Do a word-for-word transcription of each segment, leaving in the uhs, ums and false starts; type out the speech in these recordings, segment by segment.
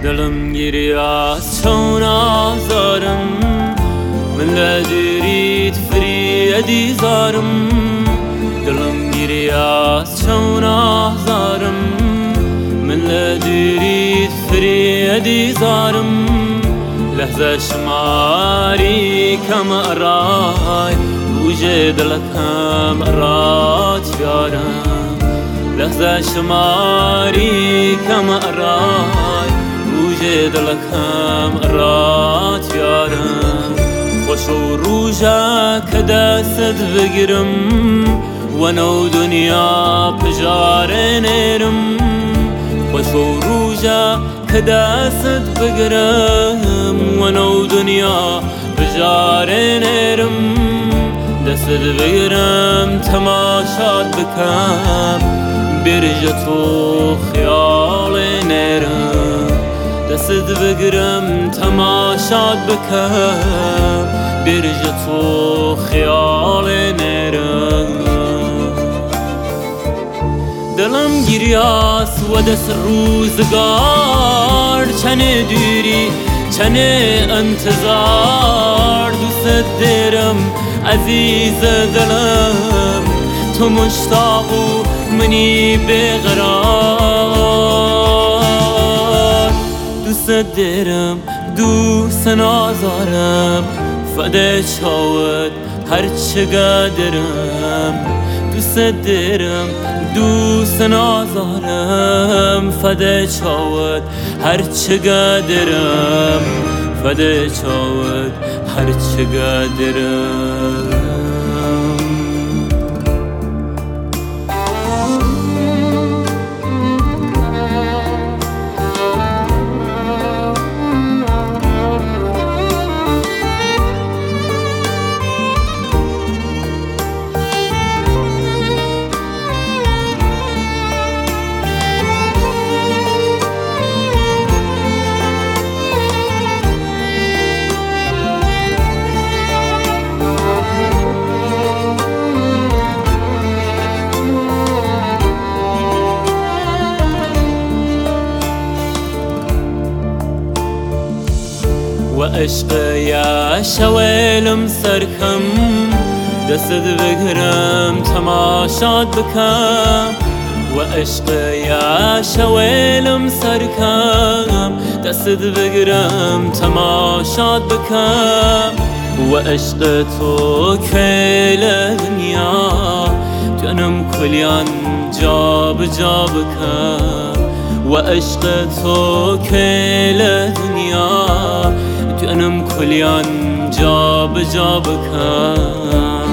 دلم گیری از چون آزارم من لدرید فریدی زارم دلم گیری از چون آزارم من لدرید فریدی زارم لحظة شماري كما أراي وجد لكم أرات يارم لحظة شماري كما أراي وجد لكم أرات يارم خوشو روجا كداست بقرم ونو دنيا بجار نيرم خوشو روجا كداست بقرم ونو دنيا بجار نيرم دست بقرم تماشات بكم برجتو خيال نيرم دست بقرم تماشات بكم برجتو خيال نيرم دلم گیریاس و دست روزگار چنه دوری چنه انتظار دوست دارم عزیز دلم تو مشتاق و منی بقرار دوست دارم دوست نازارم فده چاود هر چه قدرم دوست دارم دوست نازارم فده چاود هر چه قدرم فده چاود هر چه قدرم وعشق يا شويلم سركم دست بقرم تماشات بكم وعشق يا شويلم سركم دست بقرم تماشات بكم وعشق تو كل دنيا جنم كليان جاب جابكم وعشق تو كل دنيا جنم كليان جاب جابكم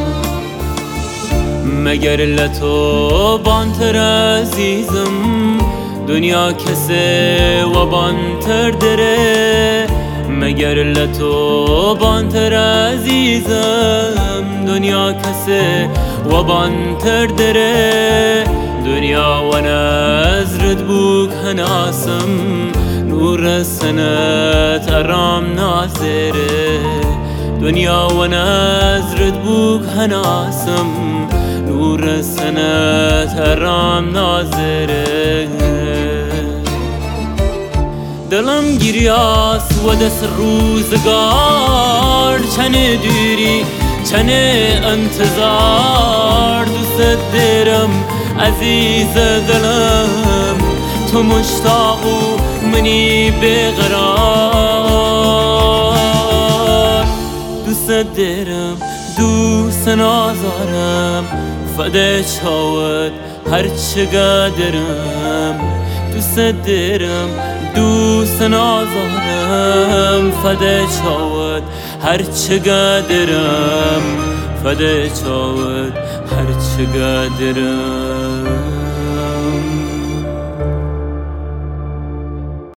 مگر لتو بانتر عزیزم دنیا کسه و بانتر دره مگر لتو بانتر عزیزم دنیا کسه و بانتر دره دنیا و نظرت بوک هناسم نور سنت ارام ناظره دنیا و نظرت بوک هناسم نور سنت ارام ناظره دلم گیریاس و دست روزگار چنه دوری چنه انتظار دوست دارم عزیز دلم تو مشتاق و منی بقرار دوست دارم دوست نازارم فده چاود هر چه قدرم دوست دارم دوست نازارم فده چاود هر چه قدرم فده چاود هر چه قدرم